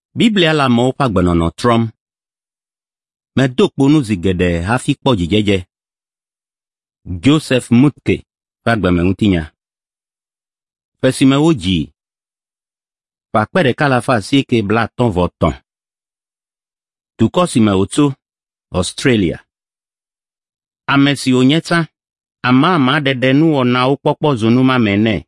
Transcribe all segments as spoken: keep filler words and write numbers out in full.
Biblia la mo pa gbenono trom. Me dokponu zigede hafi kpo jijeje. Joseph Mutke pa gbeme utinya. Pesime oji. Pa pere kalafa sieke bla ton voton. Tukosime otu Australia. Amesi onyeta ama ama dede nu ona okpokpo zonuma mene.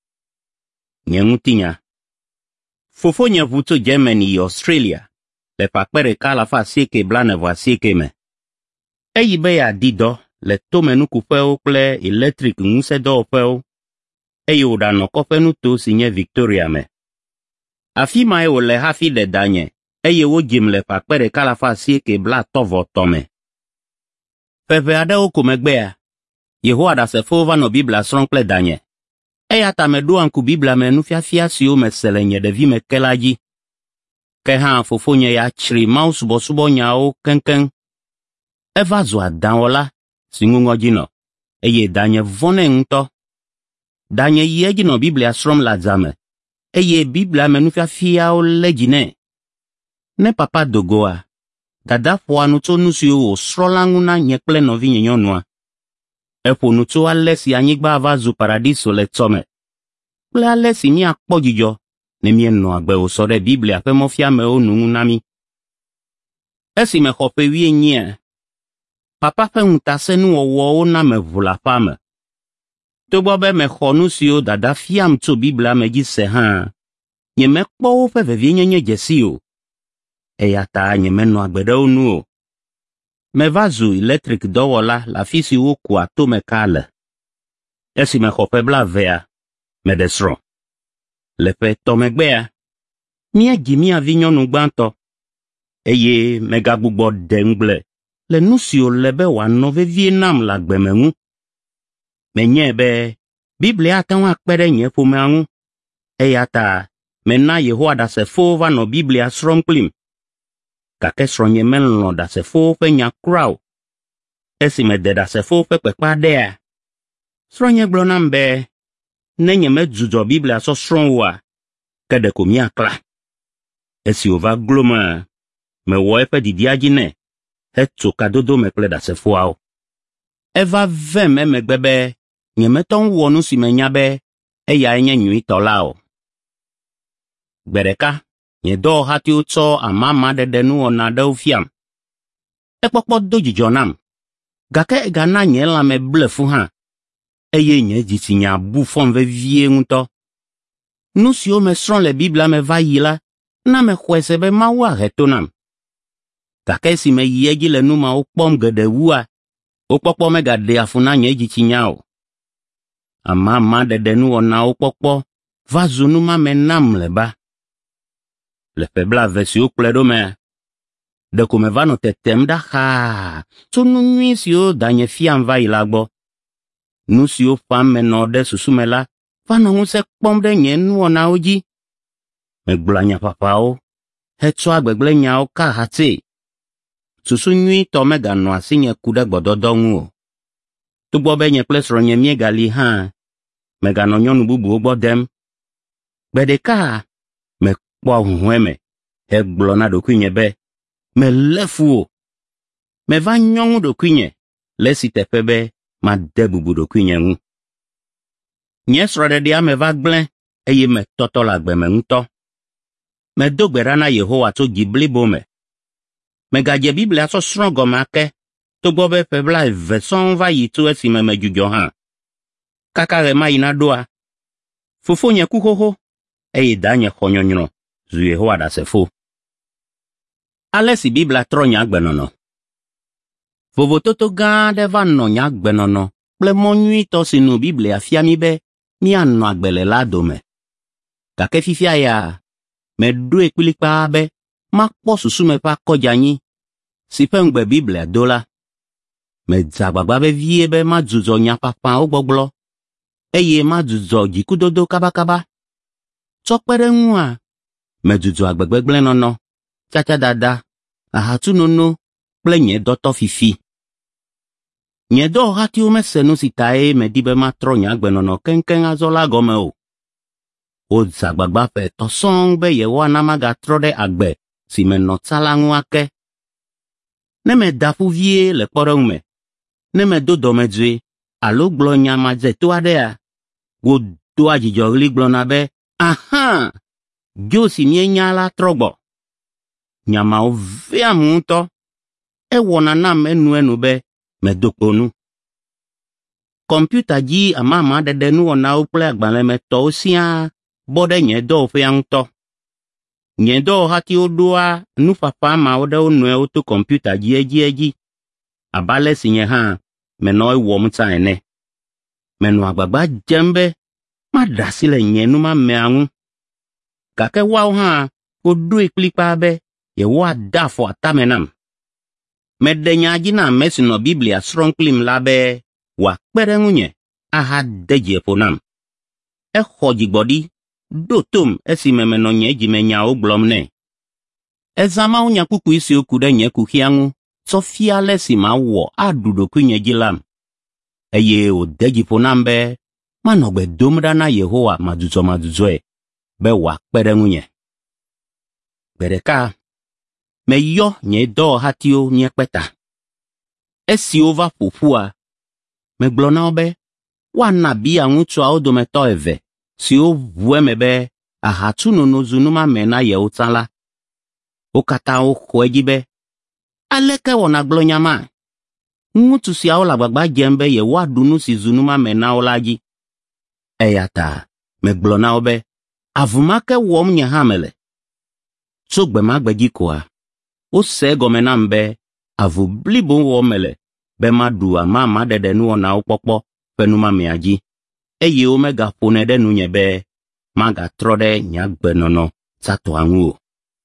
Nye utinya. Fofo nye vuto Germany Australia. Le pa pere kalafa sieke bla ne vwa sieke me. Eyi be ya dido le tome nu kupeo kple electric nguse do opeo. Eyi oda no kope nu to sinye Victoria me. Afima e o le hafi de danye. Eyi o jim le pa pere kalafa sieke bla tovo tome. Pepe ade o kumegbea. Yehowa da se fova no Biblia sronkle danye. Eya ta me do anku Biblia me nu fia fia si o me selenye de vi me kelaji. Ke ha fofo nye ya chri ma subo subo nya o kenken. Eva zwa danwola singungo jino. Eye danye vone nto. Danye yeji no Biblia srom la zame. Eye Biblia me nu fia fia o lejine. Ne papa dogoa. Dada fwa nuto nusi o srolangu na nyekple no vi nyonwa. Epo nuto alesi anyigba avazu paradiso le tome. Ple alesi ni akpo jijo. Ne mien no agbe o sore Biblia pe mofia me o nungu nami. Esi me hope wie nye. Papa pe untase nu owo o na me vula pame. Tobo be me khonu si o dada fiam to Biblia me jise ha. Nye me kpo o pe vevie nye nye jesi o. E ya ta nye me no agbede o nu o. Me vazu electric dowola la fisi o kwa to me kale. Esi me hope bla vea. Me desro. Lepe tomegbea. Mie gimi avinyon ugbanto. Eye mega gbugbo dengle. Le nusio lebe wano vevie nam la gbemengu. Menye be. Biblia atanwa kpere nye fumeangu. Eya ta. Mena Yehowa da se fova no Biblia srom klim. Kake sronye menlo da se fofe nya krau. Esi me de da se fofe kwekwa dea. Sronye glonam be. Nenye me dzudzo Biblia so sronwa. Kede komia kla. Esi ova gloma. Me wo efe didiaji ne. Heto kadodo me kle da se fuao. Eva veme me gbebe. Nye me ton wonu si me nyabe. Eya enye nyui tolao. Gbereka. Nye do hati uto amama de denu onade ufiam. Ekpokpo doji jonam. Gake egana nye la me blefu ha. Eye nye jiti nya bufon ve vie nguto. Nou si o me sron le Biblia me va yila. Na me kwesebe ma wa retonam. Gake si me yeji le numa ukpom gede wua. Ukpokpo me gade afuna nye jiti nyao. Amama de denu ona ukpokpo. Vazu numa me nam leba. Le pebla vesi ukledo me. De kome vano te temda ha. So nu nwi si o danye fiam va ilagbo. Nu si o fam me no de susumela. Vano nguse kpom de nye nu ona oji. Me glanya papa o. Hetso agbegle nya o ka hati. Susu nwi to me gano asinye kude gbododongu o. Tugbo be nye plesro nye mie gali ha. Me gano nyonu bubu ogbo dem. Bedeka. Me kwa huweme. He glona do kwinye be. Me lefu o. Me va nyongu do kwinye. Lesi tepebe. Ma debubu do kwinye ngu. Nyesro de dia me va glen. Eye me toto la gbe me nguto. Me dogbera na Yehowa to giblibo me. Me gaje Biblia so strongo make. To gobe pebla veson va yitu esi me me jujo ha. Kaka rema ina doa. Fufo nye kuhoho. Eye danye khonyonyo. Zu Yehowa da se fo. Alesi Biblia tro nya gbenono. Vovo toto gande van no nya gbenono. Ple monui to sinu Biblia fiami be. Mi anno agbele la dome. Kake fifia ya. Me due kwilikpa be. Mak po susume pa kojanyi. Si pengbe Biblia dola. Me zagbagba be vie be ma dzuzo nya papa ogboglo. Eye ma dzuzo jikudodo kaba kaba. Chokpere nwa. Me dzuzo agbegbegle nono. Chacha dada. Ahatu nono. Plenye doto fifi. Nye do hati ume senu sitae me dibe ma tro nya gbenono kenken azola gome o. Wodza gbagba ƒe etɔ̃ sɔŋ be yewoana magatrɔ ɖe agbe si menɔ tsa la ŋu ake. Ne meda ƒu vie le kpɔɖeŋu me, ne medo dɔmedzoe alo gblɔ nya madzeto aɖea, wodoa dzidzɔɣli gblɔna be, aha, dzo si mienya la trɔ gbɔ. Nyamawo vea mu ŋutɔ. Ewɔna nam enuenu be medo kpo nu. Kɔmputa dzi amama ɖeɖe nuwɔnawo kple agbalẽmetɔwo siaa bɔ ɖe nye dɔwɔƒea ŋutɔ. Nye dɔwɔhatiwo ɖoa nufafa mawo ɖe wo nɔewo to kɔmputa dzi edziedzi, abe ale si nye hã menɔ ewɔm tsã ene. Menɔ agbagba dzem be maɖe asi le nye numamea ŋu, gake woawo hã woɖoe kplikpaa be yewoade afɔ atame nam. Meɖe nya dzi na ame si nɔ Biblia srɔ̃m kplim la be wòakpe ɖe ŋunye ahade dzieƒo nam. Exɔ dzigbɔɖi ɖo tom esime menɔ nye dzimenyawo gblɔm nɛ. Ezã mawunya kpukpui siwo ku ɖe nye kuxia ŋu tsɔ fia ale si mawɔ aɖu ɖokuinye dzi lam, eye wòde dziƒo nam be manɔ gbe dom ɖa na Yehowa madzudzɔmadzudzɔe be wòakpe ɖe ŋunye. Gbe ɖeka, meyɔ nye dɔwɔhatiwo miekpe ta. Esiwo va ƒo ƒua, megblɔ na wo be woana bia ŋutsuawo dometɔ eve siwo ʋu eme be ahatunono zu numame na yewo tsã la. Wo katã woxɔ edzi be aleke wɔna gblɔ nya ma? Ŋutsu siawo le agbagba dzem be yewoaɖu nu si zu numame na wo la dzi. Eya ta megblɔ na wo be avu ma ke wɔm nye hã mele. Tso gbe ma gbe dzi koa, wose egɔme nam be avu blibo wɔm mele be maɖu amama ɖeɖe nuwɔnawo kpɔkpɔ ƒe numamea dzi, eye womegaƒone ɖe nunye be magatrɔ ɖe nye agbenɔnɔ tsatɔa ŋu o.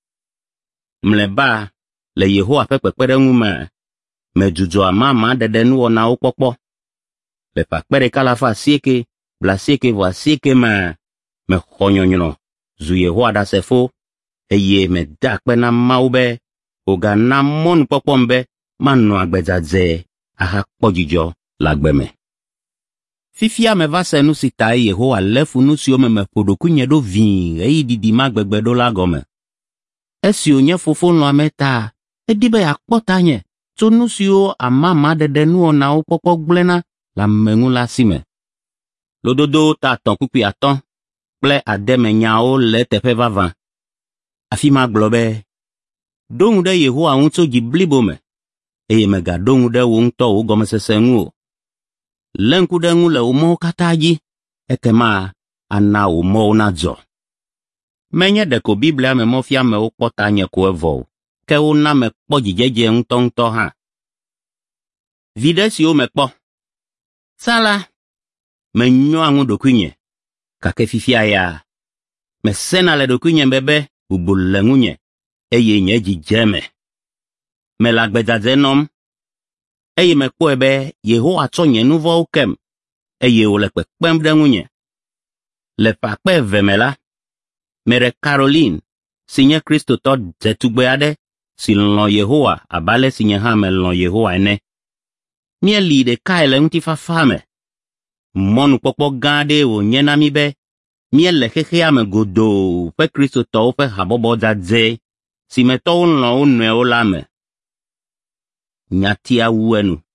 Mleba le Yehowa ƒe kpekpeɖeŋu me, medzudzɔ amama ɖeɖe nuwɔnawo kpɔkpɔ. Le ƒe akpe ɖeka le alafa asieke kple asieke vɔ asieke me, mexɔ nyɔnyrɔ zu Yehowa ɖasefo, eye mede akpe na Mawu be wògana mɔnukpɔkpɔm be manɔ agbe dzadze ahakpɔ dzidzɔ le agbe me. Fifia meva se nu si tae Yehowa lé fu nu siwo me meƒo ɖokuinye ɖo vĩi ɣeyi didi ma gbegbe ɖo la gɔme. Esi wònye fofo lɔ̃ame ta, edi be yeakpɔ tanye tso nu siwo amama ɖeɖe nuwɔnawo kpɔkpɔ gblẽna le ame ŋu la si me. Lododo ta atɔ̃ kpukpui atɔ̃ kple ademe nyawo le teƒe vavã. Afi ma gblɔ be, ɖo ŋu ɖe Yehowa ŋu tso dzi blibo me, eye mègaɖo ŋu ɖe wò ŋutɔ wò gɔmesese ŋu o. Lé ŋku ɖe ŋu le wò mɔwo katã dzi, ekema ana wò mɔwo nadzɔ. Menye ɖeko Biblia me mɔfiamewo kpɔ tanye ko evɔ o, ke wona mekpɔ dzidzedze ŋutɔŋutɔ hã. Viɖe siwo mekpɔ. Tsã la, menyɔa ŋu ɖokuinye, gake fifia ya, mesena le ɖokuinye be be bubu le ŋunye, eye nye dzi dze me. Mele agbedzadze nɔm, eye mekpɔe be Yehowa tsɔ nye nu vɔ̃wo kem, eye wòle kpekpem ɖe ŋunye. Le ƒe akpe eve me la, meɖe Caroline si nye kristotɔ dzetugbe aɖe si lɔ̃ Yehowa abe ale si nye hã melɔ̃ Yehowa ene. Míeli ɖekae le ŋutifafa me. Mɔnukpɔkpɔ gã aɖe wònye na mí be míele xexea me godoo ƒe kristotɔwo ƒe habɔbɔ dzadze si me tɔwo lɔ̃ wo nɔewo la me. Nyatia wu enu.